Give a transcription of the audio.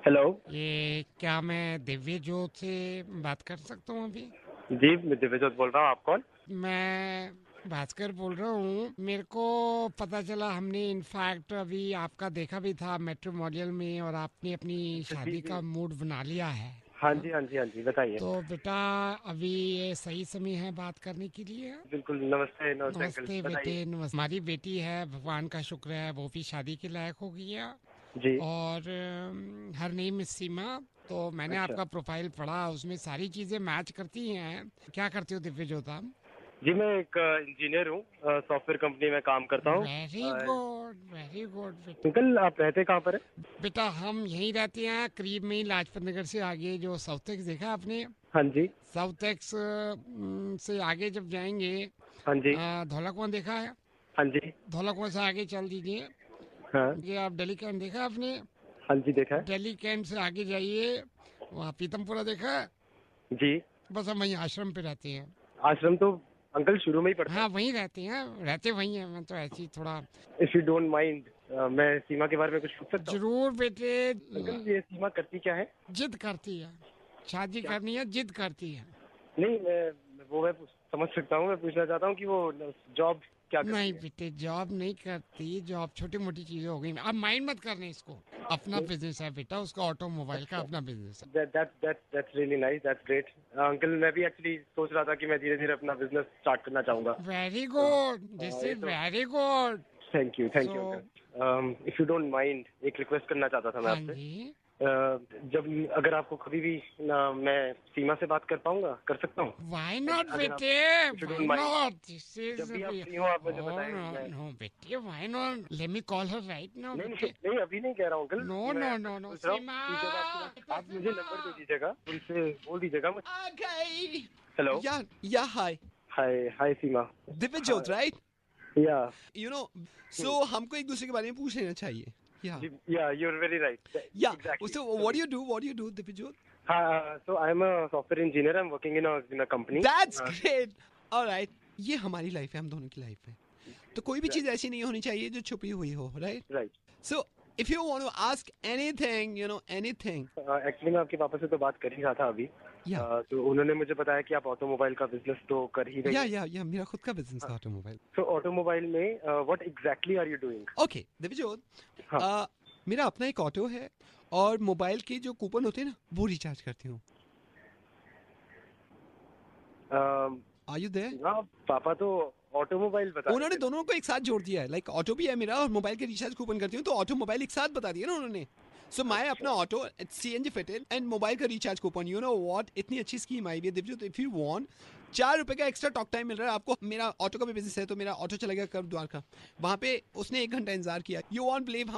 Hello. ये क्या मैं दिव्य ज्योत से बात कर सकता हूँ अभी? जी, मैं दिव्यजोत बोल रहा हूँ। आप कौन? मैं भास्कर बोल रहा हूँ। मेरे को पता चला, हमने इनफैक्ट अभी आपका देखा भी था मैट्रिमोनियल में, और आपने अपनी अच्छा, जी शादी जी। का मूड बना लिया है। हाँ हाँ, जी, हाँ जी, हाँ जी, बताइए। तो बेटा अभी ये सही समय है बात करने के लिए? बिल्कुल, नमस्ते नमस्ते अंकल, नमस्ते बेटे, बताइए। नमस्ते। हमारी बेटी है, भगवान का शुक्र है, वो भी शादी के लायक हो गई है। जी। और हर नेम इज सीमा। तो मैंने अच्छा। आपका प्रोफाइल पढ़ा, उसमें सारी चीज़ें मैच करती हैं। क्या करते हो दिव्य ज्योता? जी, मैं एक इंजीनियर हूँ, सॉफ्टवेयर कंपनी में काम करता हूँ। वेरी गुड, वेरी गुड बेटा। अंकल, आप रहते कहाँ पर है? बेटा हम यहीं रहते हैं, करीब में ही, लाजपत नगर से आगे जो साउथ एक्स देखा आपने? हाँ जी। साउथ एक्स से आगे जब जाएंगे, हाँ जी। धौला कुआं देखा है? हाँ जी। धौला कुआं से आगे चल दीजिए। हाँ। ये आप दिल्ली कैंट देखा आपने? हाँ जी, देखा है। दिल्ली कैंट से आगे जाइए, वहाँ पीतमपुरा देखा है? जी। बस हम वहीं आश्रम पे रहते हैं। आश्रम तो अंकल शुरू में ही पड़ता हाँ वहीं रहते हैं, रहते वहीं हैं। मैं तो ऐसे ही थोड़ा। है। इफ यू डोंट माइंड, मैं सीमा के बारे में कुछ पूछ सकता हूँ? जरूर बेटे। अंकल, ये सीमा करती क्या है? जिद करती है, शादी क्या? करनी है, जिद करती है। नहीं, मैं समझ सकता हूँ। मैं पूछना चाहता हूँ कि वो जॉब क्या करती नहीं है? बेटे, जॉब नहीं करती। जॉब छोटी मोटी चीजें हो गई, अब माइंड मत करने इसको। अपना नहीं। बिजनेस है बेटा, उसका ऑटोमोबाइल का अच्छा। अपना बिजनेस है। That's really nice. That's great. Uncle, मैं भी एक्चुअली सोच रहा था कि मैं धीरे धीरे अपना बिजनेस स्टार्ट करना चाहूंगा। वेरी तो गुड, दिस ये इज तो very good. Thank so you uncle. If you don't mind, एक रिक्वेस्ट करना चाहता था मैं हाँ आपसे। जी। जब अगर आपको कभी भी मैं सीमा से बात कर पाऊंगा, कर सकता हूँ? Why not अगर आप, बेटे? If you Why don't mind, not? This जब is भी आप a... फ्री हो आप मुझे Oh बताएं। no मैं no बेटे, why not? Let me call her right now नहीं नहीं बेटे। नहीं, अभी नहीं कह रहा हूँ अंकल। No मैं no मैं no no सोच रहा हूँ सीमा, कि जब आपकी बात, बेटा आप मुझे सीमा नंबर दे दीजिएगा, उनसे बोल दीजिएगा मुझे। आ गई। Hello. Yeah, yeah, hi. Hi hi Seema. हाँ। Divyajot, right? या। You know, so हमको एक दूसरे के बारे में पूछ लेना चाहिए. Yeah. जी, yeah, you are very right, Yeah. Exactly. So so what do you do? What do you do, Divyajot? हाँ, so I am a software engineer. I am working in a company. That's great. All right. ये हमारी life है, हम दोनों की life है. तो कोई भी चीज ऐसी नहीं होनी चाहिए जो छुपी हुई हो, right? Right. So if you want to ask anything, you know, anything. Actually मैं आपके पापा से तो बात कर ही रहा था अभी। Yeah. तो उन्होंने मुझे बताया कि आप ऑटोमोबाइल का बिजनेस तो कर ही रही Yeah, हैं। yeah, yeah. मेरा खुद का बिजनेस है ऑटोमोबाइल. सो ऑटोमोबाइल में what exactly are you doing? Okay, Divyajot. हाँ। मेरा अपना एक ऑटो है और मोबाइल के जो कूपन होते हैं ना, वो रिचार्ज करती हूँ. Are you there? हाँ, पापा तो ऑटोमोबाइल बता रहे उन्होंने थे। दोनों को एक साथ जोड़ दिया है. लाइक ऑटो भी है मेरा और मोबाइल के रिचार्ज कूपन करती हूँ, तो ऑटो मोबाइल एक साथ बता दिया ना उन्होंने. सो मैं अपना auto CNG fitted and mobile का recharge coupon, you know what, इतनी अच्छी स्कीम आई हुई है दिव्य. इफ यू वांट, ₹4 का एक्स्ट्रा टॉक टाइम मिल रहा है आपको. मेरा ऑटो का भी बिजनेस है, तो मेरा ऑटो चला गया कर्ब द्वारका, वहां पे उसने 1 घंटा इंतजार किया. You won't believe